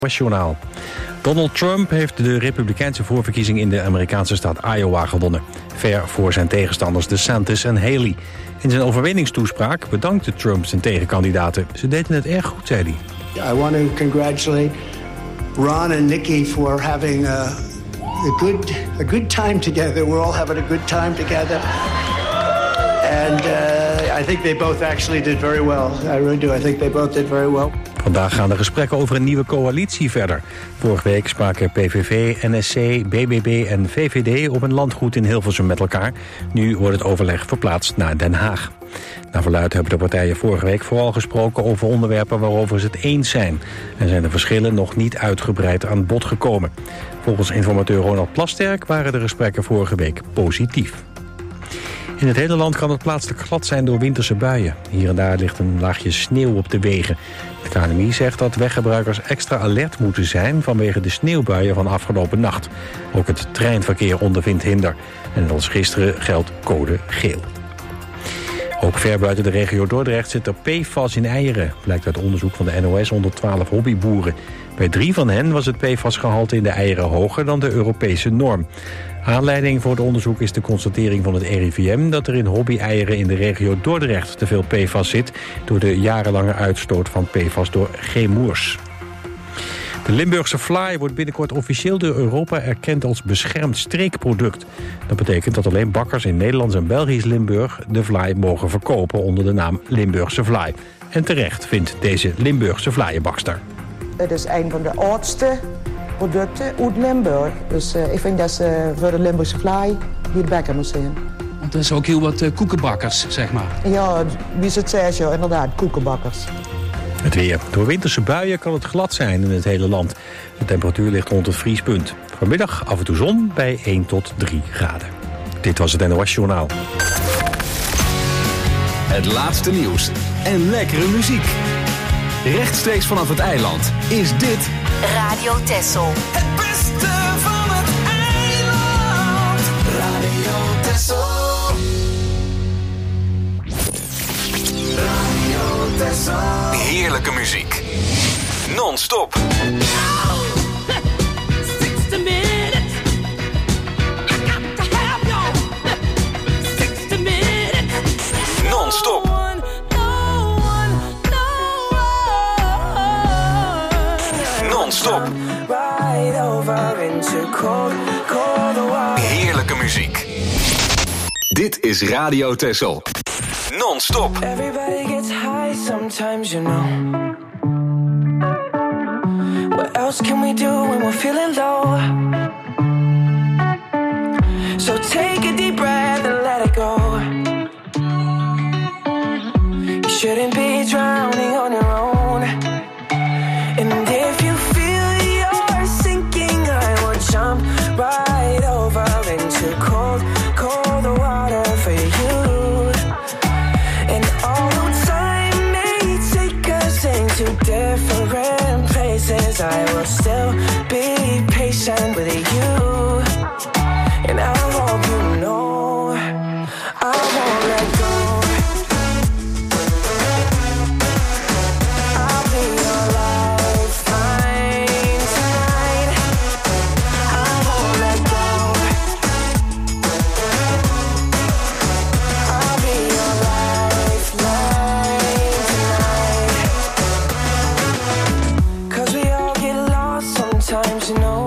Journaal. Donald Trump heeft de republikeinse voorverkiezing in de Amerikaanse staat Iowa gewonnen. Ver voor zijn tegenstanders DeSantis en Haley. In zijn overwinningstoespraak bedankte Trump zijn tegenkandidaten. Ze deden het erg goed, zei hij. I want to congratulate Ron and Nikki for having a good time together. We're all having a good time together. And I think they both actually did very well. I really do. I think they both did very well. Vandaag gaan de gesprekken over een nieuwe coalitie verder. Vorige week spraken PVV, NSC, BBB en VVD op een landgoed in Hilversum met elkaar. Nu wordt het overleg verplaatst naar Den Haag. Naar verluidt hebben de partijen vorige week vooral gesproken over onderwerpen waarover ze het eens zijn. En zijn de verschillen nog niet uitgebreid aan bod gekomen. Volgens informateur Ronald Plasterk waren de gesprekken vorige week positief. In het hele land kan het plaatselijk glad zijn door winterse buien. Hier en daar ligt een laagje sneeuw op de wegen. Het KNMI zegt dat weggebruikers extra alert moeten zijn vanwege de sneeuwbuien van afgelopen nacht. Ook het treinverkeer ondervindt hinder. En net als gisteren geldt code geel. Ook ver buiten de regio Dordrecht zit er PFAS in eieren, blijkt uit onderzoek van de NOS onder 12 hobbyboeren. Bij 3 van hen was het PFAS-gehalte in de eieren hoger dan de Europese norm. Aanleiding voor het onderzoek is de constatering van het RIVM dat er in hobby-eieren in de regio Dordrecht te veel PFAS zit door de jarenlange uitstoot van PFAS door chemours. De Limburgse Fly wordt binnenkort officieel door Europa erkend als beschermd streekproduct. Dat betekent dat alleen bakkers in Nederlands en Belgisch Limburg de Fly mogen verkopen onder de naam Limburgse Fly. En terecht vindt deze Limburgse Flyenbakster. Het is een van de oudste producten uit Limburg. Dus ik vind dat ze voor de Limburgse Fly hier bakken moet zijn. Want er is ook heel wat koekenbakkers, zeg maar. Ja, wie het zegt, ja, inderdaad, koekenbakkers. Het weer. Door winterse buien kan het glad zijn in het hele land. De temperatuur ligt rond het vriespunt. Vanmiddag af en toe zon bij 1 tot 3 graden. Dit was het NOS Journaal. Het laatste nieuws en lekkere muziek. Rechtstreeks vanaf het eiland is dit Radio Texel. Het beste van het eiland. Radio Texel. Radio Texel. heerlijke muziek. Non-stop. Non-stop. Non-stop. Heerlijke muziek. Dit is Radio Texel. Non-stop. Everybody gets high sometimes, you know. What else can we do when we're feeling low? So take a deep breath and let it go. You shouldn't be drowning on your own. And if you feel you're sinking, I will jump right over into cold, cold water for you. And although time may take us into different places, I will still be patient with you. And I hope you know I won't let go. I'll be your lifeline tonight. I won't let go. I'll be your lifeline tonight. 'Cause we all get lost sometimes, you know.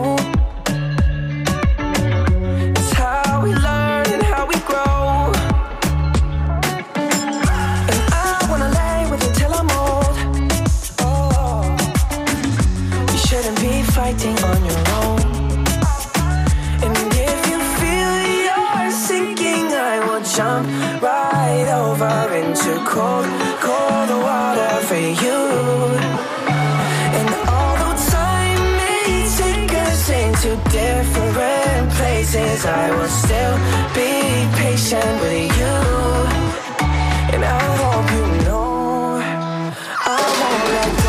Fighting on your own. And if you feel you're sinking, I will jump right over into cold, cold water for you. And although time may take us into different places, I will still be patient with you. And I hope you know I won't let go.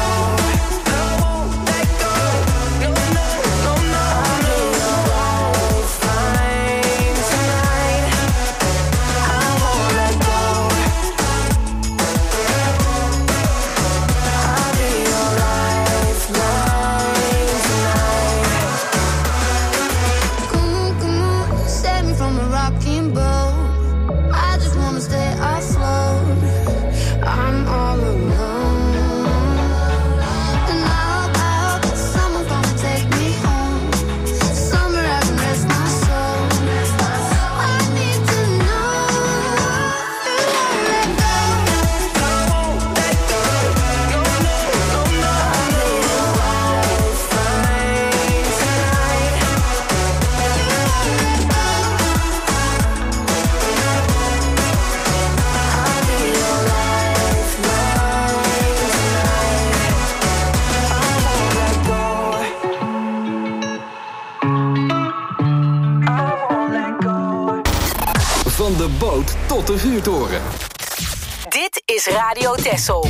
Lifeline Van de boot tot de vuurtoren. Dit is Radio Texel.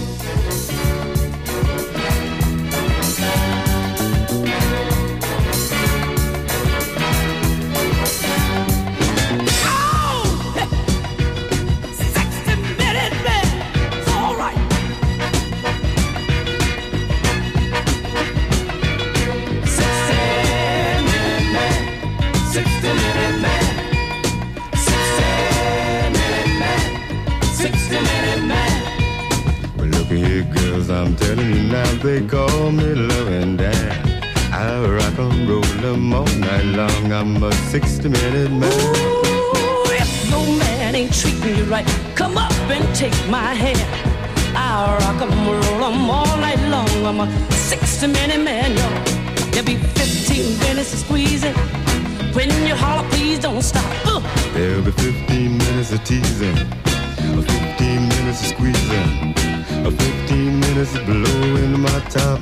I'm telling you now, they call me loving Dan. I rock and roll them all night long. I'm a 60-minute man. Ooh, if no man ain't treating you right, come up and take my hand. I rock and roll them all night long. I'm a 60-minute man, y'all. There'll be 15 minutes of squeezing. When you holler, please don't stop. There'll be 15 minutes of teasing, 15 minutes of squeezing, 15 minutes of blowing my top.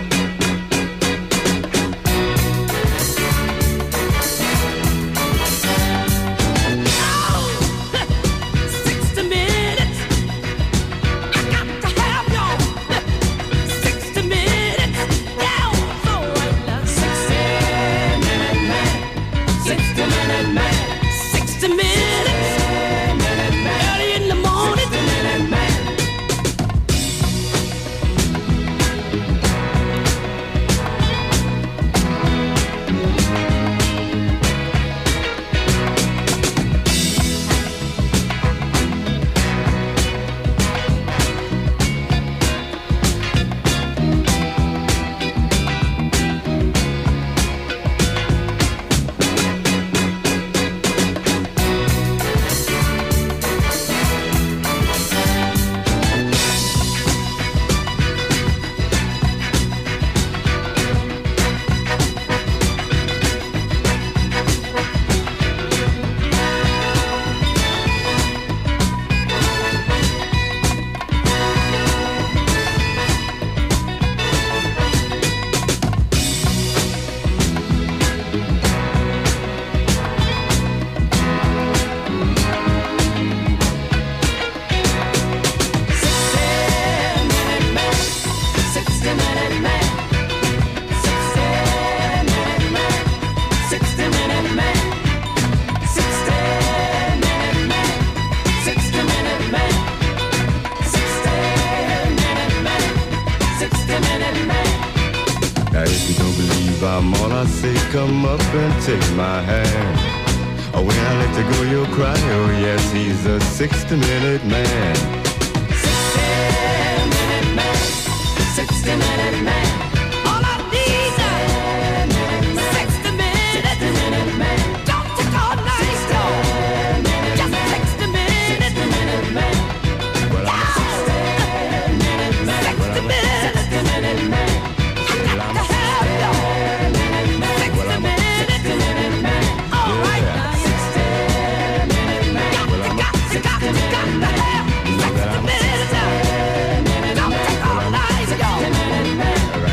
Come up and take my hand. Oh, when I let you go, you'll cry. Oh, yes, he's a 60-minute man. 60-minute man. 60-minute man. All I need is 60 minutes. Don't take all night, just 60 minutes. Well, I'm a 60-minute man. 60 minutes. I got to have you. Right.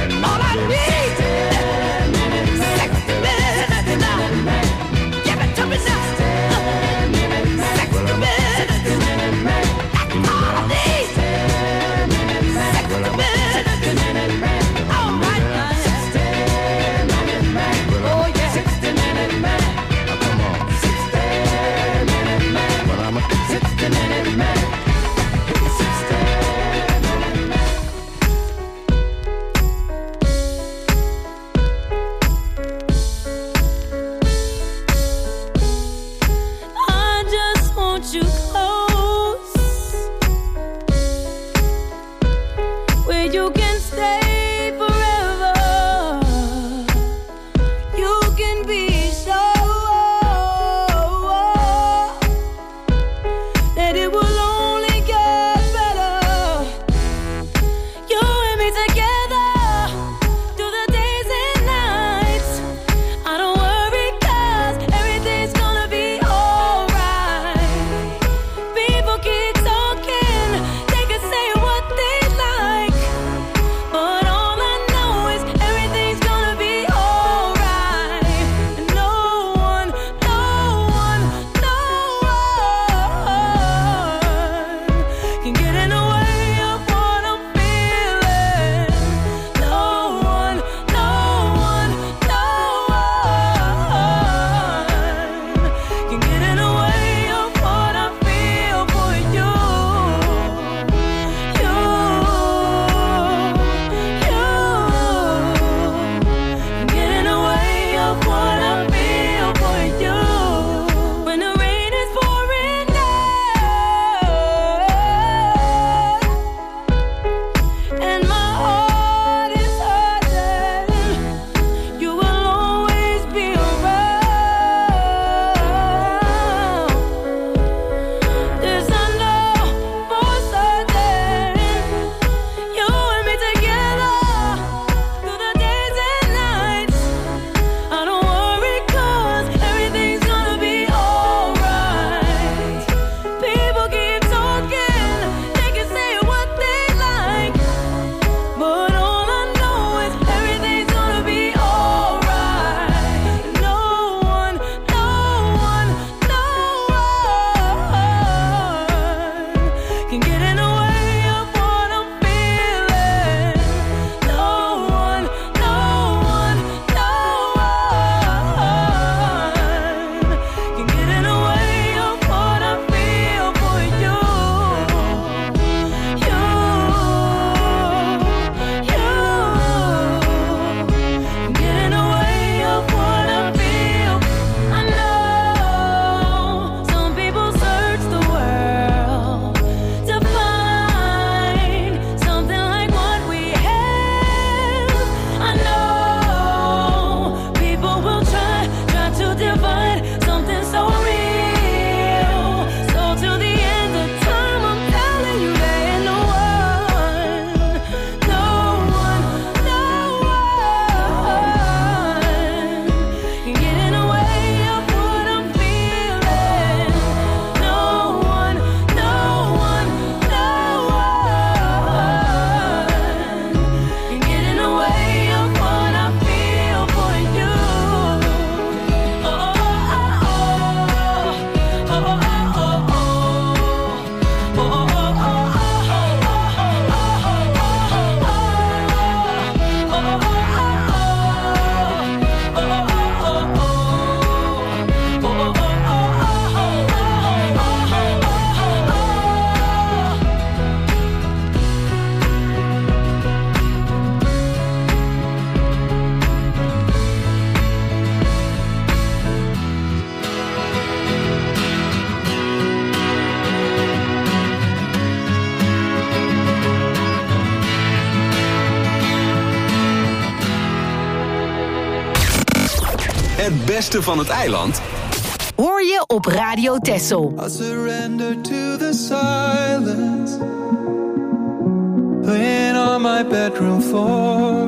Het beste van het eiland hoor je op Radio Texel. I surrender to the silence, laying on my bedroom floor.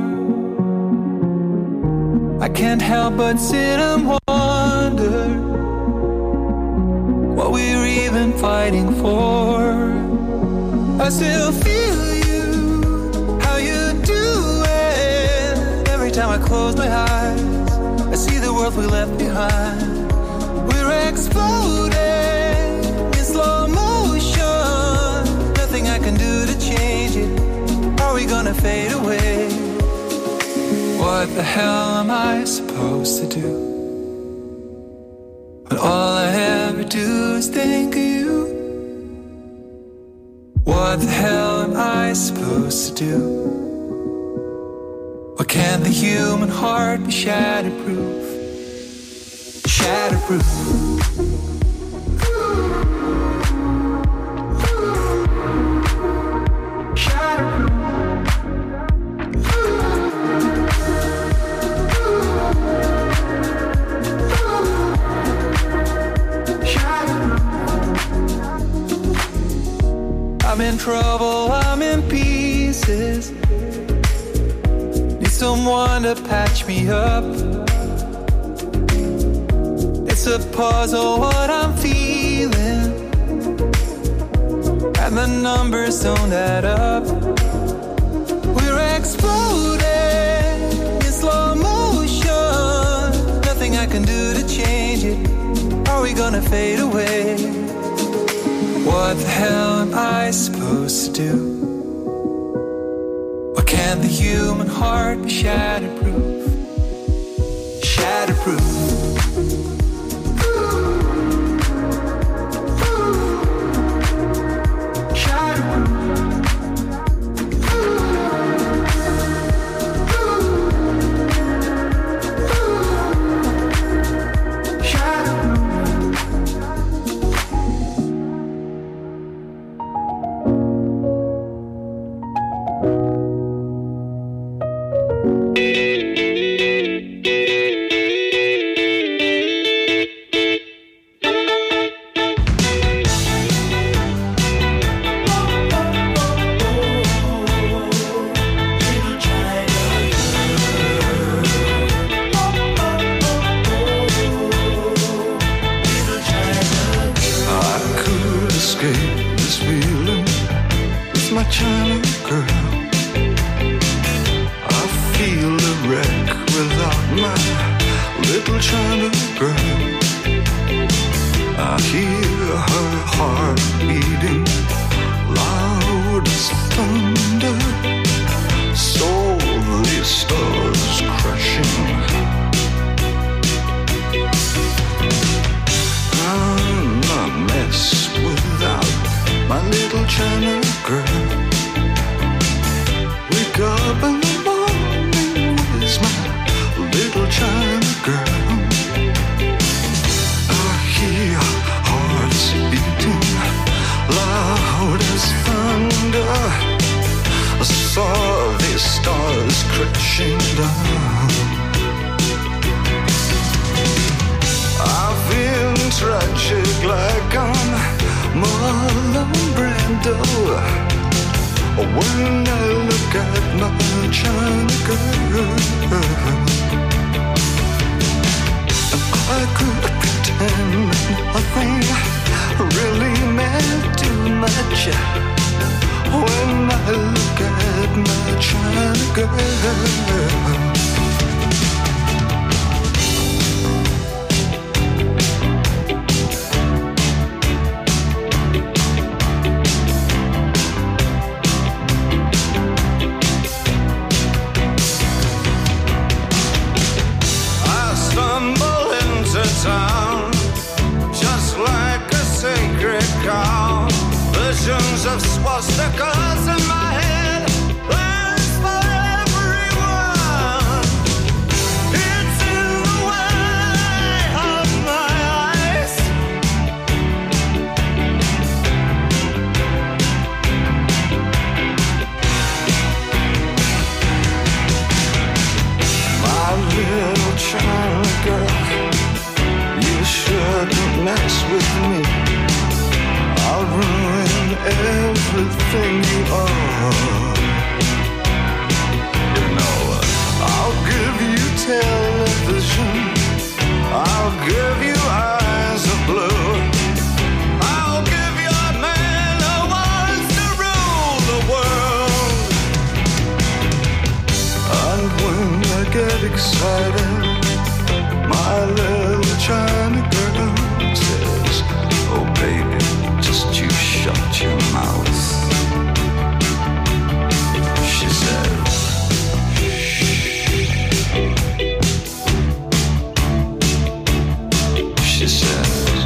I can't help but sit and wonder what we're even fighting for. I still feel you, how you do it. Every time I close my eyes, I see the world we left behind. We're exploding in slow motion. Nothing I can do to change it. Are we gonna fade away? What the hell am I supposed to do when all I ever do is think of you? What the hell am I supposed to do? Why can't the human heart be shatterproof? Shatterproof. I'm in trouble, I'm in pieces. Need someone to patch me up. It's a puzzle what I'm feeling, and the numbers don't add up. We're exploding in slow motion. Nothing I can do to change it. Are we gonna fade away? What the hell am I supposed to do? Why can't the human heart be shatterproof? Shatterproof. China girl, everything you are. You know, I'll give you television, I'll give you eyes of blue, I'll give you a man who wants to rule the world. And when I get excited, my little China girl says, oh baby, just you shut your mouth. She says, she says,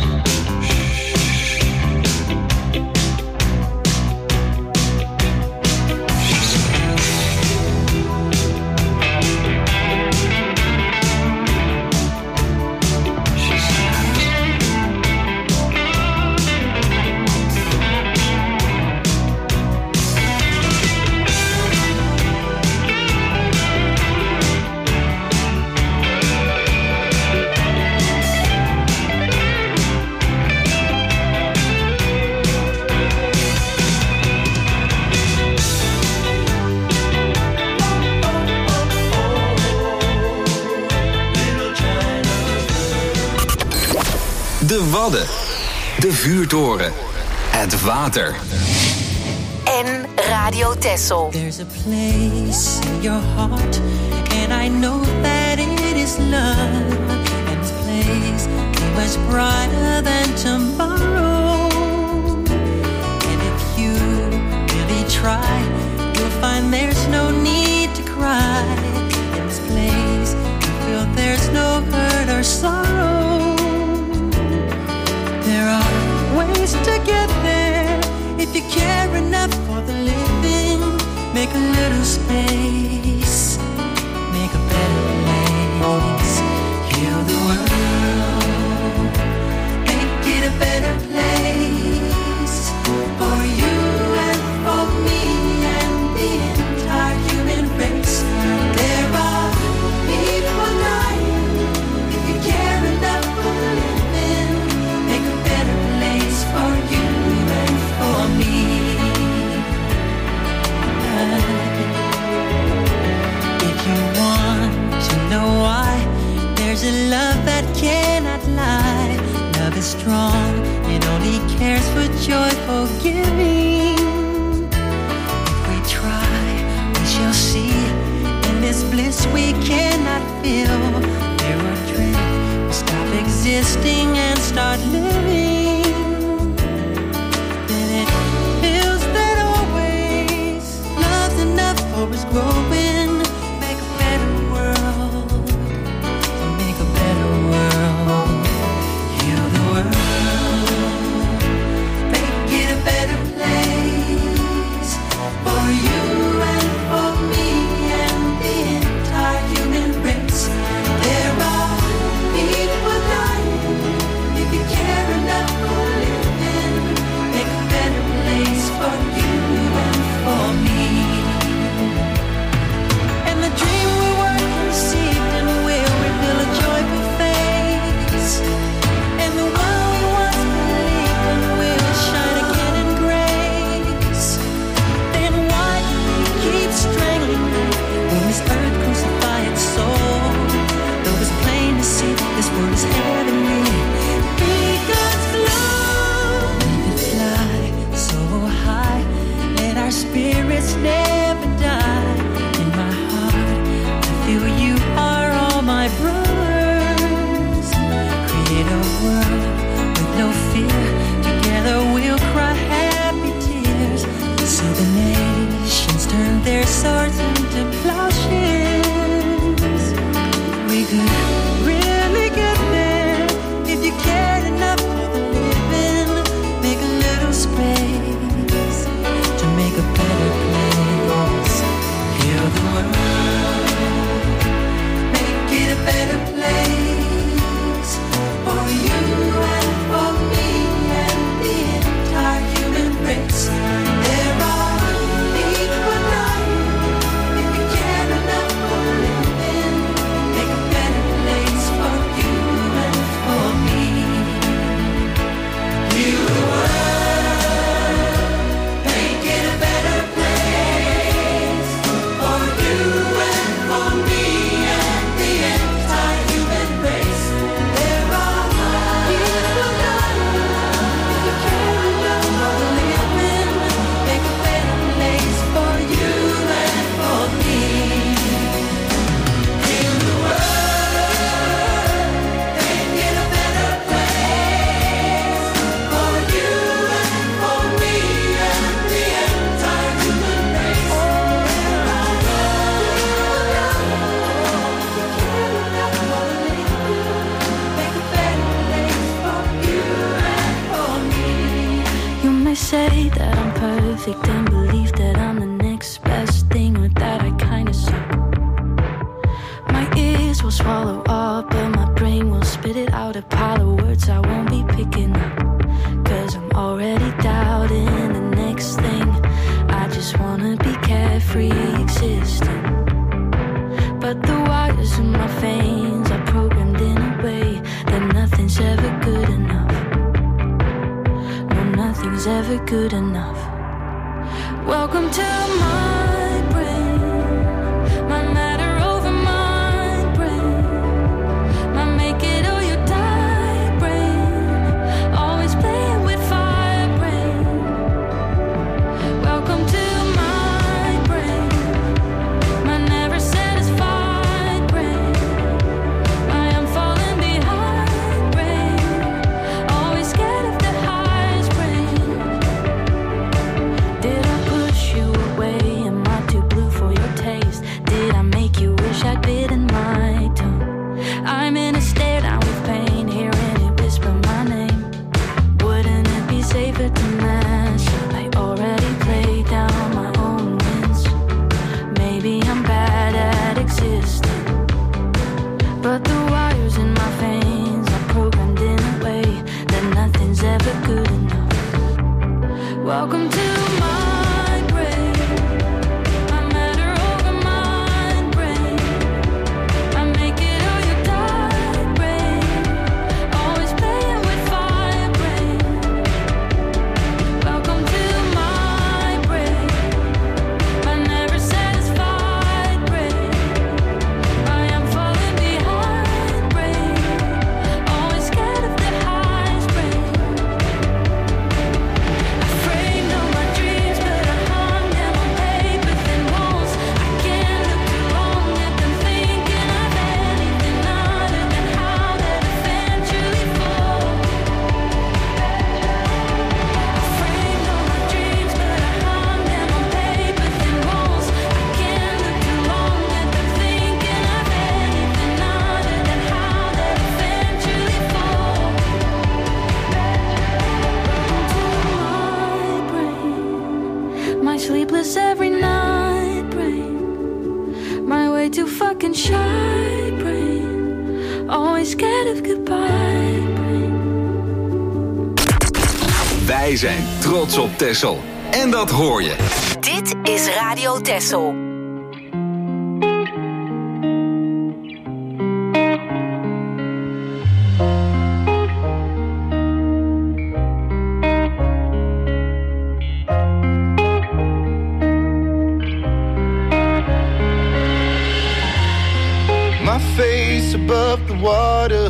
De Wadden, de vuurtoren, het water. En Radio Texel. There's a place in your heart, and I know that it is love. And this place is much brighter than tomorrow. And if you really try, you'll find there's no need to cry. In this place, you feel there's no hurt or sorrow. There are ways to get there if you care enough for the living. Make a little space, make a better place. Heal the world, make it a better place for you and for me and the entire human race. There are people dying if you care enough for the living. Make a better place for you and for me. If you want to know why, there's a love that cannot lie. Love is strong, it only cares for joyful giving. If we try, we shall see. In this bliss we cannot feel. There are dreams, we stop existing and start living. Then it feels that always love's enough for us growing. Make a better world, make a better world. Heal the world, make it a better place for you and for me and the entire human race. There are people dying if you care perfect and believe that I'm the next best thing, or that I kinda suck. My ears will swallow up, but my brain will spit it out, a pile of words I won't be picking up. 'Cause I'm already doubting the next thing. I just wanna be carefree existing. But the wires in my veins are programmed in a way that nothing's ever good enough. No, nothing's ever good enough. Welcome to my brain, my matter over my brain, my make it or you die brain, always playing with fire brain. Welcome to my brain, my never satisfied brain, I am falling behind brain, always scared of the highs brain. Did I push you away? Am I too blue for your taste? Did I make you wish I'd bitten my tongue? I'm in a stare down with pain, hearing it whisper my name. Wouldn't it be safer to mash up? I already played down my own wins. Maybe I'm bad at existing, but the wires in my veins are programmed in a way that nothing's ever good enough. Welcome to my brain, my matter over my brain, I make it or you die brain, always playing with fire brain. Welcome to my brain, my never satisfied brain, I am falling behind brain, always scared of the highs brain. I framed all my dreams, but I hung them on paper thin walls. I can't look too long at them thinking of anything other than how they'd eventually fall. I framed all my dreams, but I hung them on paper thin walls. I can't look too long at them thinking of anything other than how they'd eventually fall. My brain, my sleepless every night brain, my way too fucking shy brain, always scared of goodbye brain. Wij zijn trots op Texel. En dat hoor je. Dit is Radio Texel. My face above the water,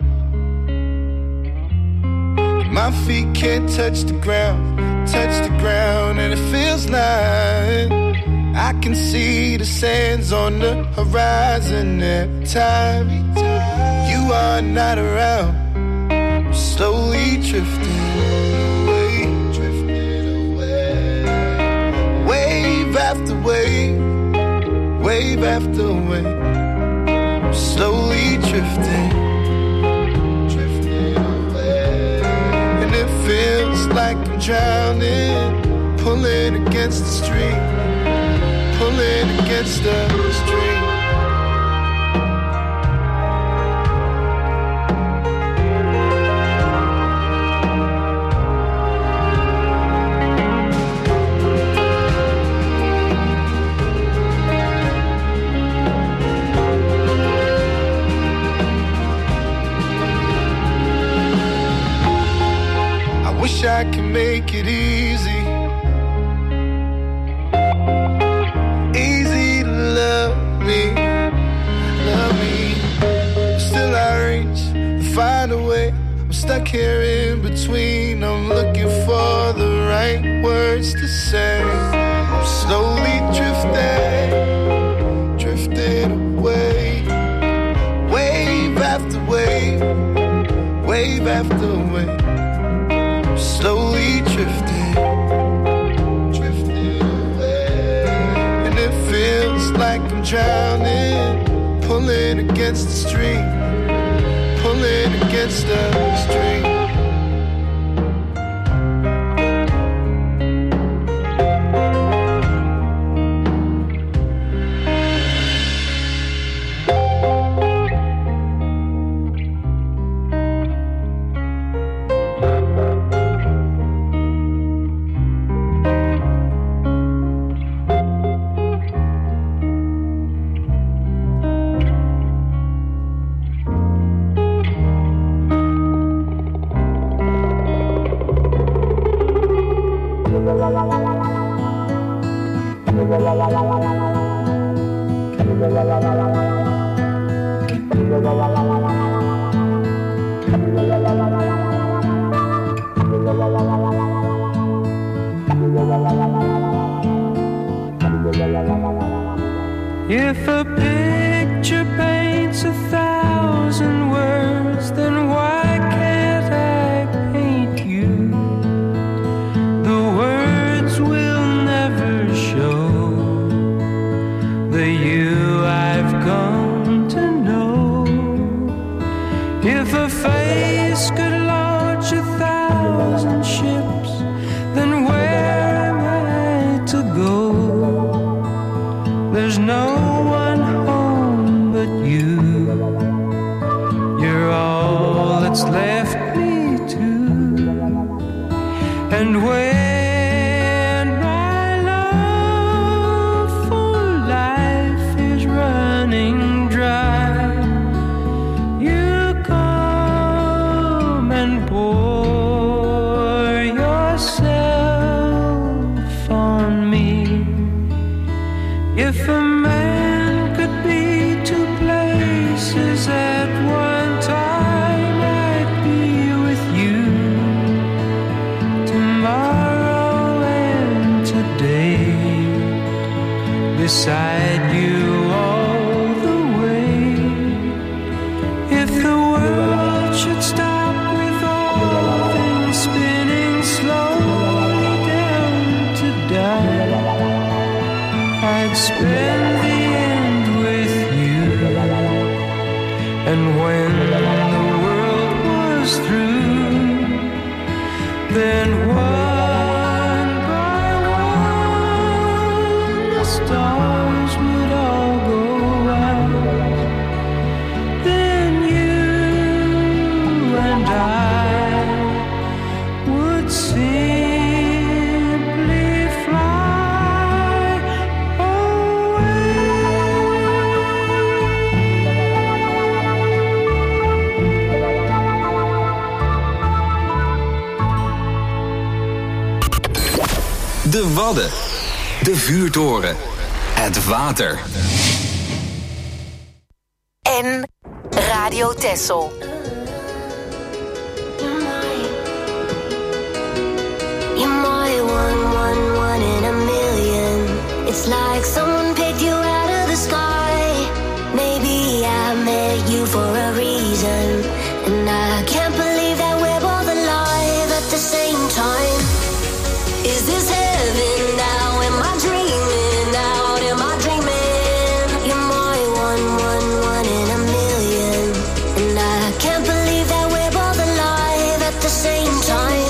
my feet can't touch the ground, and it feels like I can see the sands on the horizon every time you are not around. I'm slowly drifting away, wave after wave, wave after wave. Slowly drifting away, and it feels like I'm drowning, pulling against the stream, pulling against the stream. Wish I could make it easy, easy to love me. Still I reach to find a way. I'm stuck here in between. I'm looking for the right words to say. I'm slowly drifting away, wave after wave, wave after wave. Slowly drifting away, and it feels like I'm drowning, pulling against the stream, pulling against the stream. If a face could launch 1,000 ships, then where am I to go? There's no one home but you. You're all that's left me to. And when my love for life is running dry, you come and pour yourself on me. If a man could be two places at one time, I'd be with you tomorrow and today, beside you all the way. If the world should stop with all things spinning slowly down to die, I'd spend the end with you. And when the world was through, then one by one the stars would all go out. Then you and I would simply fly away. De Wadden, de vuurtoren, het water. En Radio Texel. You're my one in a million. It's like someone picked you out of the sky. Maybe I met you for a reason, and I can't believe that we're both alive at the same time. Is this heaven now? Am I dreaming now? Am I dreaming? You're my one in a million, and I can't believe that we're both alive at the same time.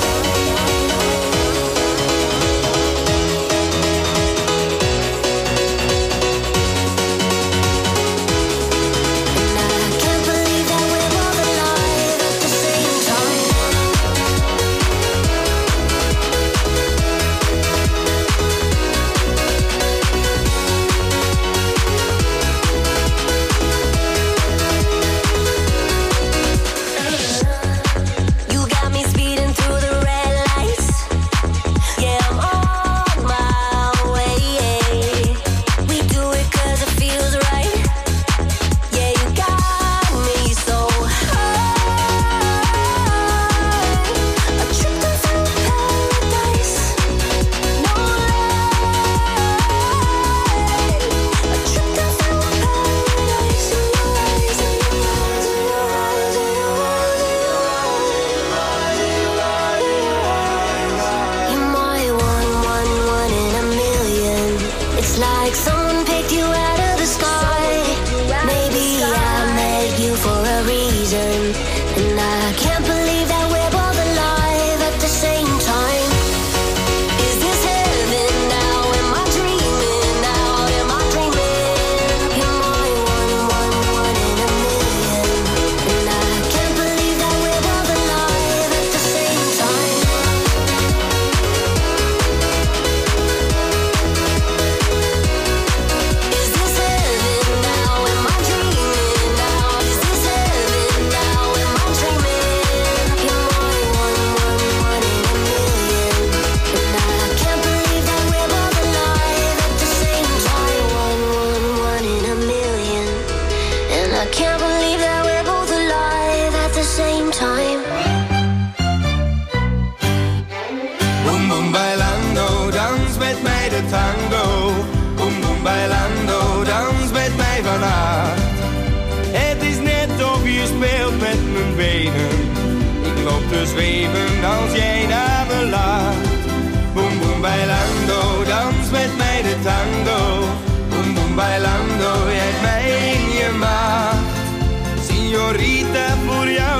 te zweven als jij naar me laat. Boom boom bailando, dans met mij de tango. Boom boom bailando, jij hebt mij in je macht. Signorita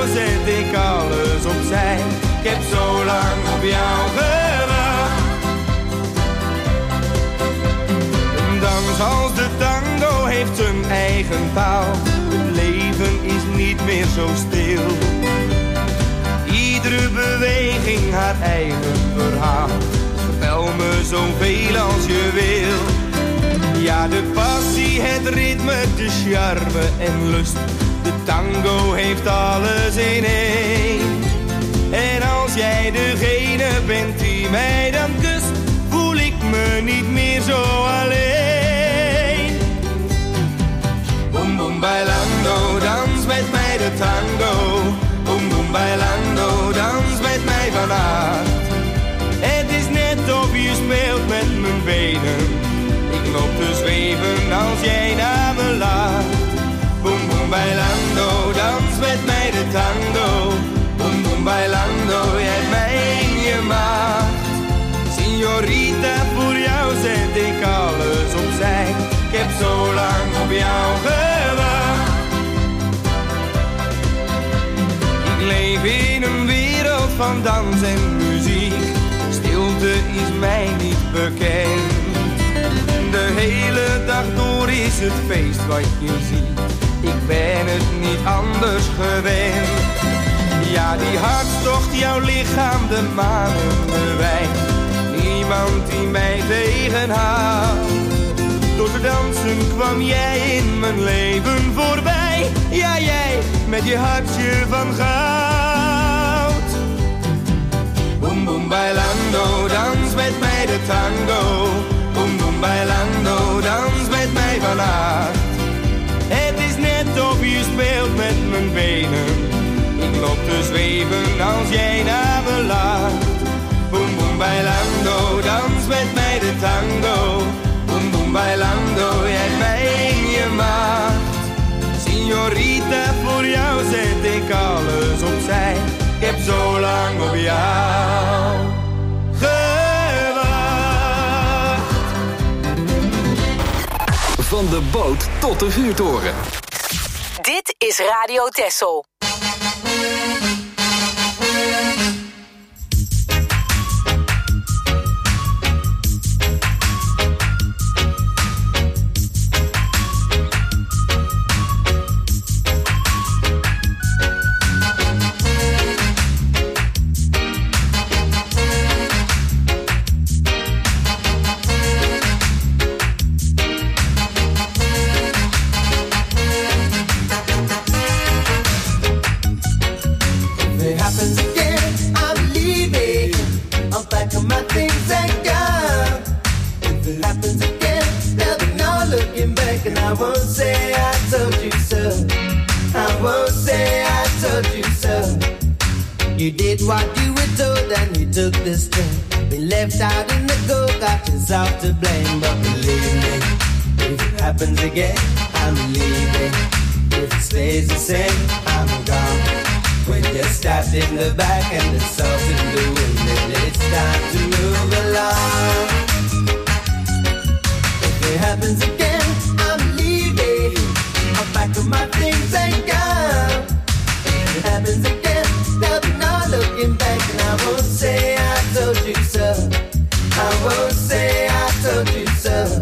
zet ik alles opzij. Ik heb zo lang op jou gewacht. Een dans als de tango heeft zijn eigen taal. Het leven is niet meer zo stil. Iedere beweging haar eigen verhaal. Vertel me zoveel als je wil. Ja, de passie, het ritme, de charme en lust. De tango heeft alles in één. En als jij degene bent die mij dan kust, voel ik me niet meer zo alleen. Boom boom bailando, dans met mij de tango. Boom boom bailando, dans met mij vannacht. Het is net of je speelt met mijn benen. Ik loop te zweven als jij naar me lacht. Boom boom bailando, dans met mij de tango. Boom boom bailando, jij hebt mij in je macht. Signorita, voor jou zet ik alles opzij. Ik heb zo lang op jou gewacht. Ik leef in een wereld van dans en muziek. Stilte is mij niet bekend. De hele dag door is het feest wat je ziet. Ik ben het niet anders gewend. Ja, die hartstocht, jouw lichaam, de manen, de wijn. Niemand die mij tegenhoudt. Door te dansen kwam jij in mijn leven voorbij. Ja, jij met je hartje van goud. Boom boom bailando, dans met mij de tango. Boom boom bailando, dans met mij vannacht. Het is net of je speelt met mijn benen. Ik loop te zweven als jij naar me lacht. Boom boom bailando, dans met mij de tango. Boom boom bailando, jij hebt mij in je macht. Signorita, voor jou zet ik alles opzij. Ik heb zo lang op jou gewacht. Van de boot tot de vuurtoren. Dit is Radio Texel. I won't say I told you so. I won't say I told you so. You did what you were told and you took the string. Been left out in the cold, got yourself to blame. But believe me, if it happens again, I'm leaving. If it stays the same, I'm gone. When you're stabbed in the back and the salt in the wind, then it's time to move along. If it happens again, I'm leaving. I'll pack up my things and go. If it happens again, there'll be no looking back. And I won't say I told you so. I won't say I told you so.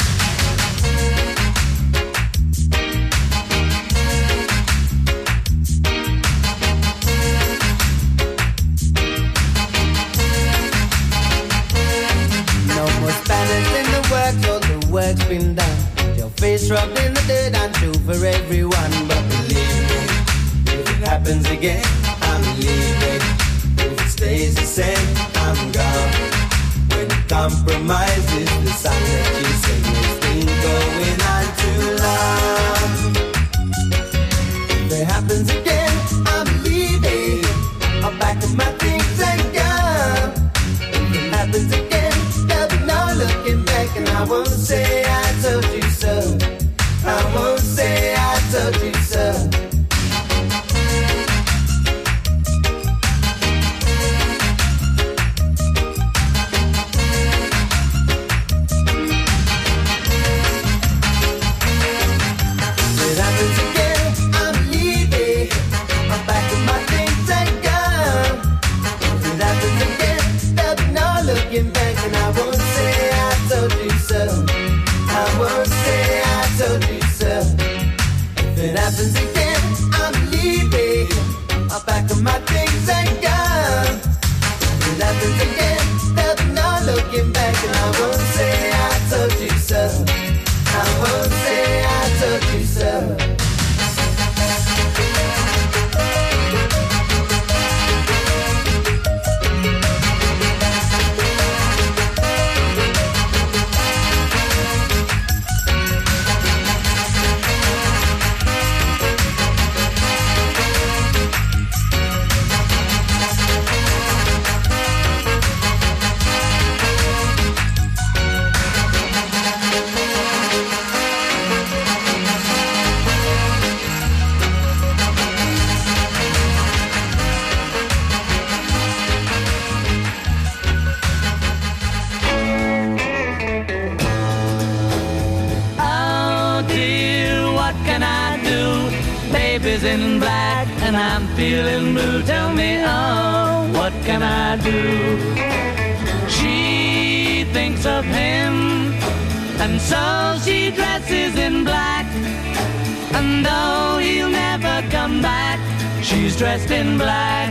No more Spanish in the works, all the work's been done. Your face rubbed in the dirt, I'm true for everyone. But believe me, if it happens again, I'm leaving. If it stays the same, I'm gone. When compromise is the song that you sing, it's been going on too long. If it happens again, I'm leaving. I'll pack up my things and go. If it happens again, there'll be no looking back. And I won't say I told you so. I won't say I told you so. If it happens again, I'm leaving. happens again, I'm leaving. I'll pack up my things and go. If it happens again, there'll be no looking back, and I won't say I told you so. I won't say I told you so. In black and I'm feeling blue. Tell me, oh, what can I do? She thinks of him, and so she dresses in black. And though he'll never come back, she's dressed in black.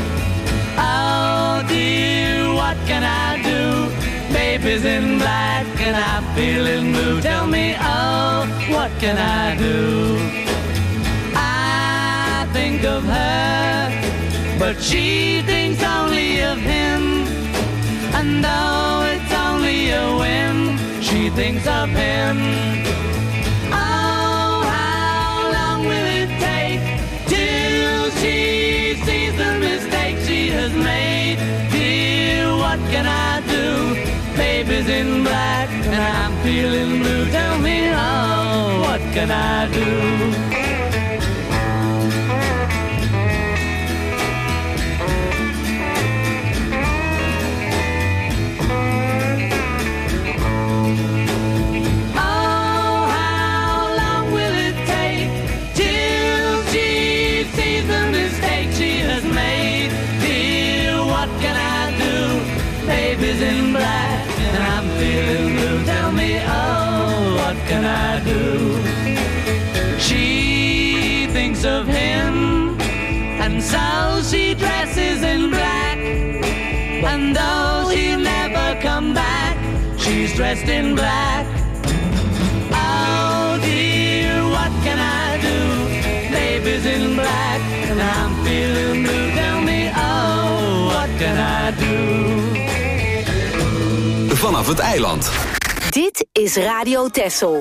Oh dear, what can I do? Baby's in black and I'm feeling blue. Tell me, oh, what can I do? Think of her, but she thinks only of him. And though it's only a whim, she thinks of him. Oh, how long will it take till she sees the mistake she has made? Dear, what can I do? Baby's in black and I'm feeling blue. Tell me, oh, what can I do? In black and I'm feeling blue. Tell me, oh, what can I do? She thinks of him, and so she dresses in black. And though he'll never come back, she's dressed in black. Oh dear, what can I do? Baby's in black and I'm feeling blue. Tell me, oh, what can I do? Vanaf het eiland. Dit is Radio Texel.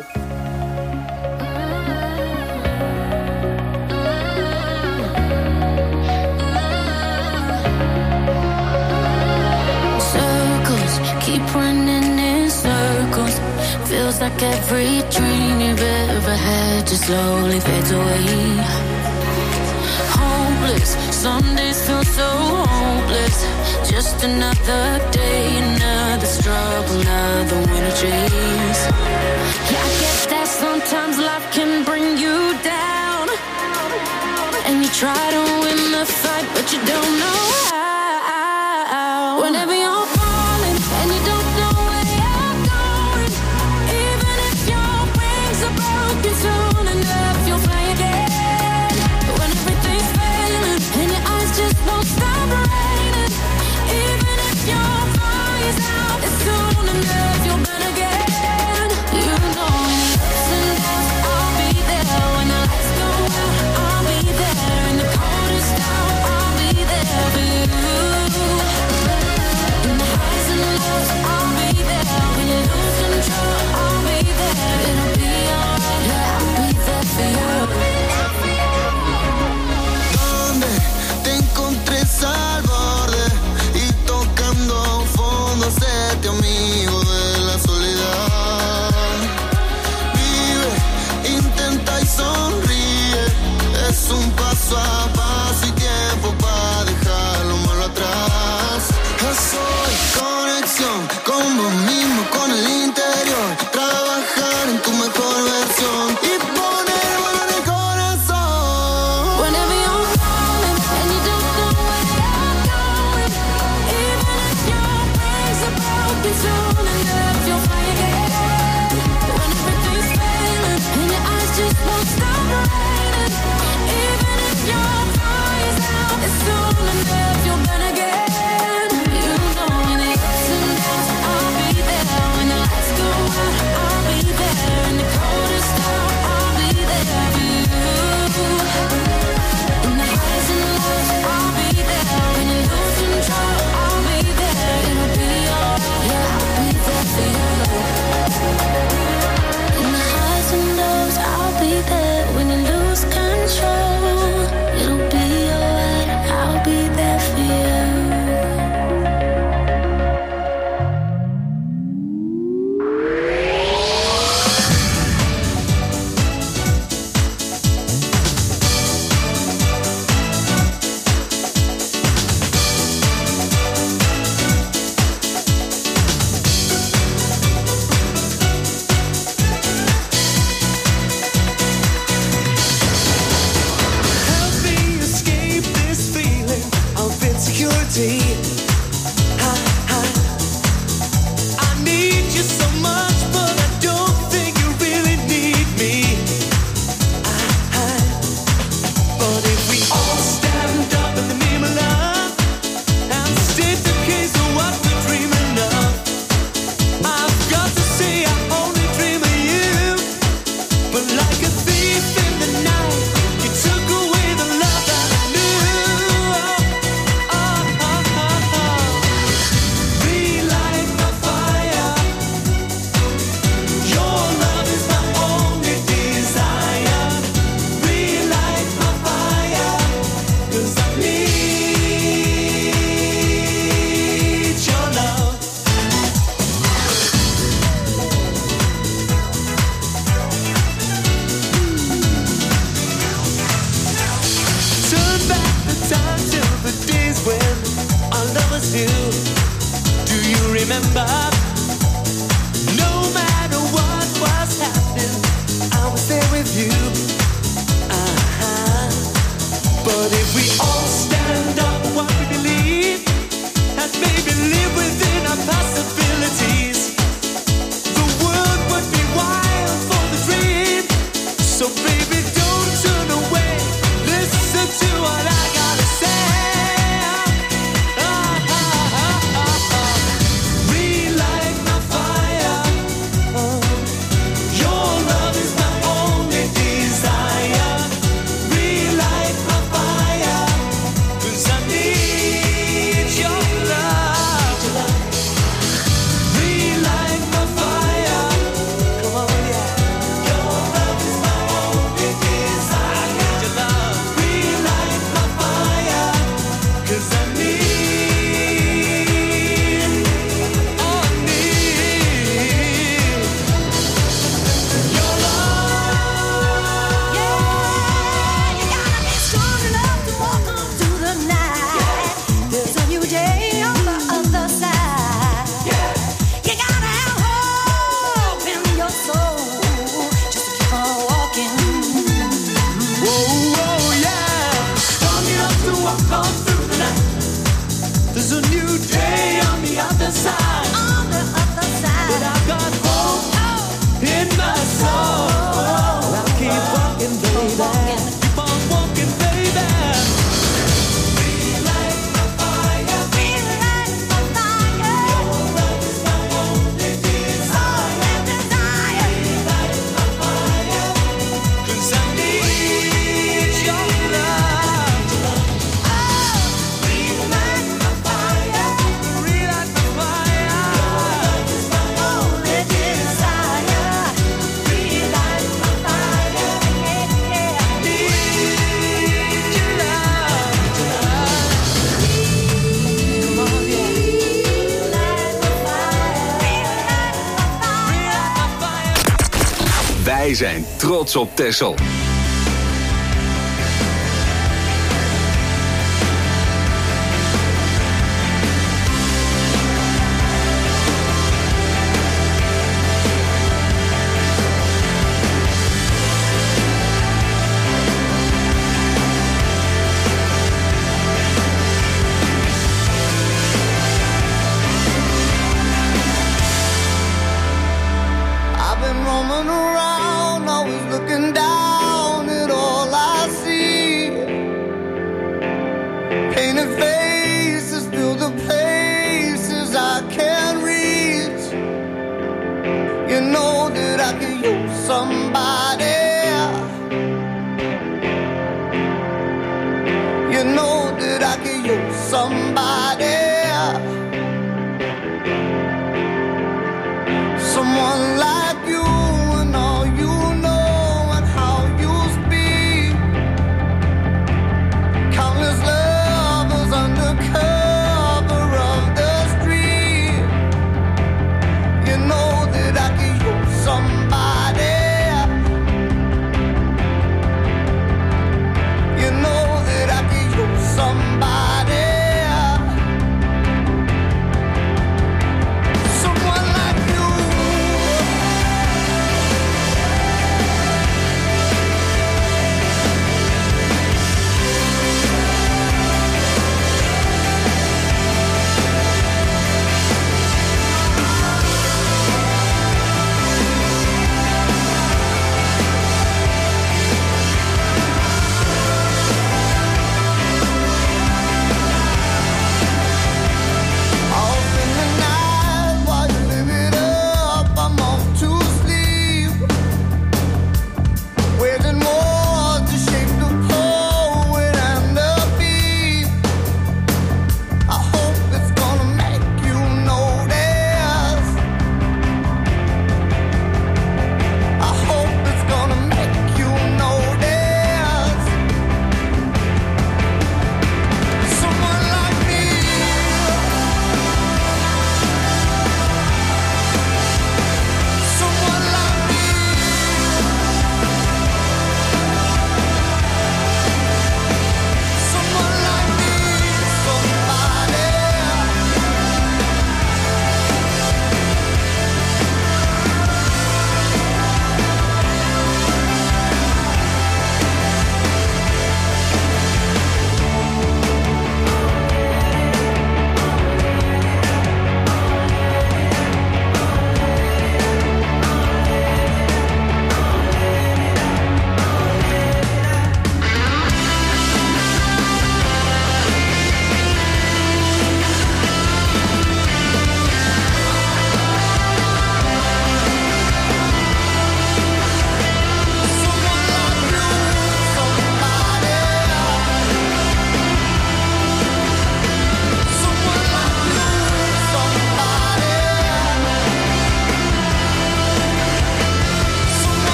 Circles keep running in circles. Feels like every dream you've ever had just slowly fades away. Hopeless, some days feel so hopeless. Just another day, another struggle, another winter chase. Yeah, I guess that sometimes life can bring you down, and you try to win the fight, but you don't know how. Whenever you're falling and you don't know where you're going, even if your wings are broken, soon enough you'll fly again. When everything's failing and your eyes just won't stop raining, even if your fire's out, it's soon enough you'll burn again. You know when the ups and downs, I'll be there. When the lights go out, I'll be there. In the coldest hour, I'll be there for you. In the highs and lows, I'll be there. When you lose control, I'll be there. It'll be alright, yeah, I'll be there for you. ¿Dónde te encontré al borde y tocando fondo, sete amigo de la soledad? Vive, intenta y sonríe, es un paso a paso y tiempo para dejar lo malo atrás. Soy conexión con vos mismo, con el interior, trabajar en tu mejor versión y poner valor en el corazón. Whenever you're falling and you don't know where you're going, even if your wings are broken, soon enough you'll fly again. When everything's failing and your eyes just won't stop raining, zijn trots op Texel.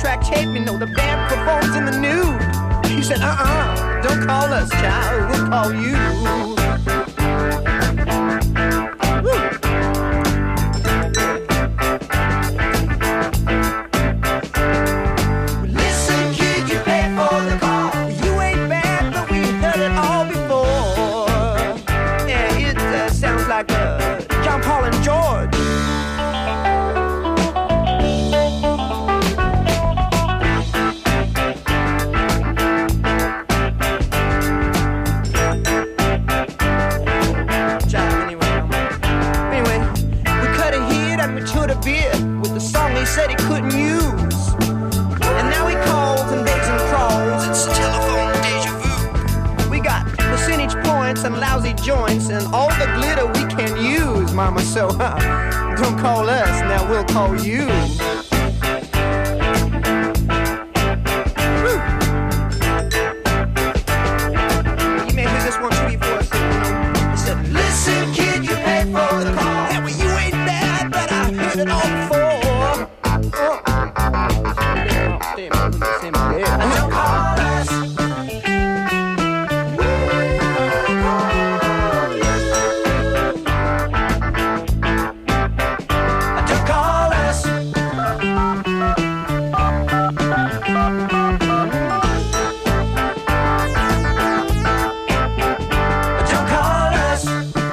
4-track tape, you know, the band performs in the nude. He said, don't call us, child, we'll call you. Listen, kid, you pay for the call. You ain't bad, but we heard it all before. Yeah, it sounds like John Paul and George. With the song he said he couldn't use. And now he calls and begs and crawls. It's telephone deja vu. We got percentage points and lousy joints and all the glitter we can use, mama. So don't call us, now we'll call you. Woo. You may hear this one too before I said, listen kid, you pay for the call. Yeah, well, you ain't bad, but I heard it all before. Don't call us. Don't call us. Don't call us.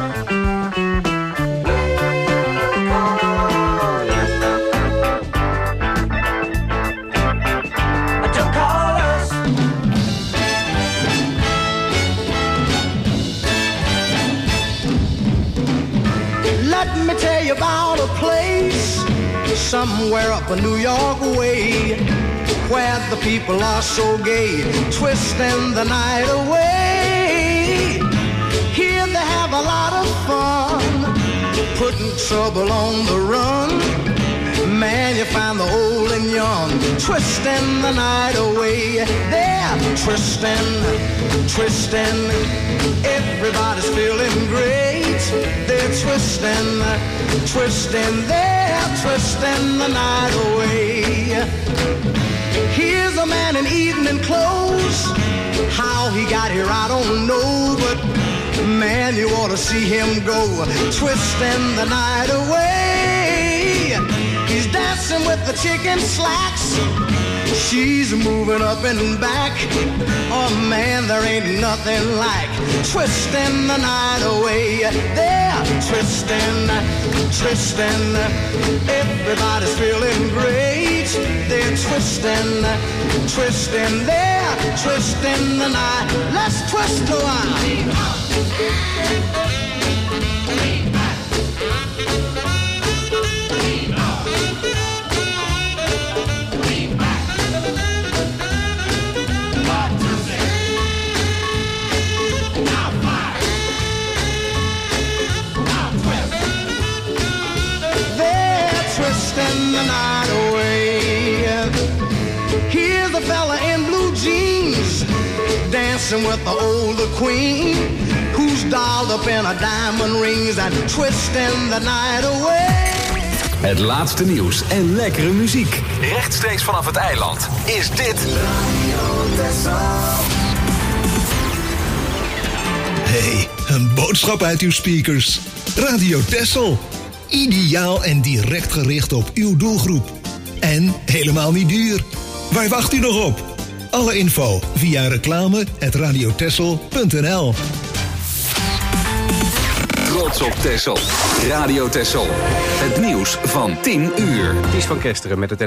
Let me tell you about a place somewhere up a New York way where the people are so gay, twisting the night away. Here they have a lot of fun, putting trouble on the run. Man, you find the old and young, twisting the night away. They're twisting, twisting, everybody's feeling great. They're twisting, twisting, they're twisting the night away. Here's a man in evening clothes, how he got here I don't know, but man, you ought to see him go, twisting the night away. He's dancing with the chicken slacks, she's moving up and back. Oh man, there ain't nothing like twisting the night away. They're twisting, twisting, everybody's feeling great. They're twisting, twisting, they're twisting the night. Let's twist a while. Twisting the night away. Here's a fella in blue jeans dancing with the older queen who's dolled up in a diamond rings and twisting the night away. Het laatste nieuws en lekkere muziek. Rechtstreeks vanaf het eiland. Is dit Hey, een boodschap uit uw speakers. Radio Texel. Ideaal en direct gericht op uw doelgroep. En helemaal niet duur. Waar wacht u nog op? Alle info via reclame@radiotexel.nl. Trots op Texel. Radio Texel. Het nieuws van 10 uur. Ties van Kesteren met het